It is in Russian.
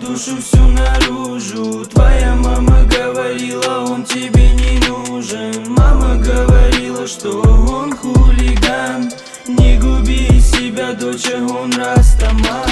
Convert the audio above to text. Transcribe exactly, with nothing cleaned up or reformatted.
душу всю наружу. Твоя мама говорила, он тебе не нужен. Мама говорила, что он хулиган. Не губи себя, доча, он растаман.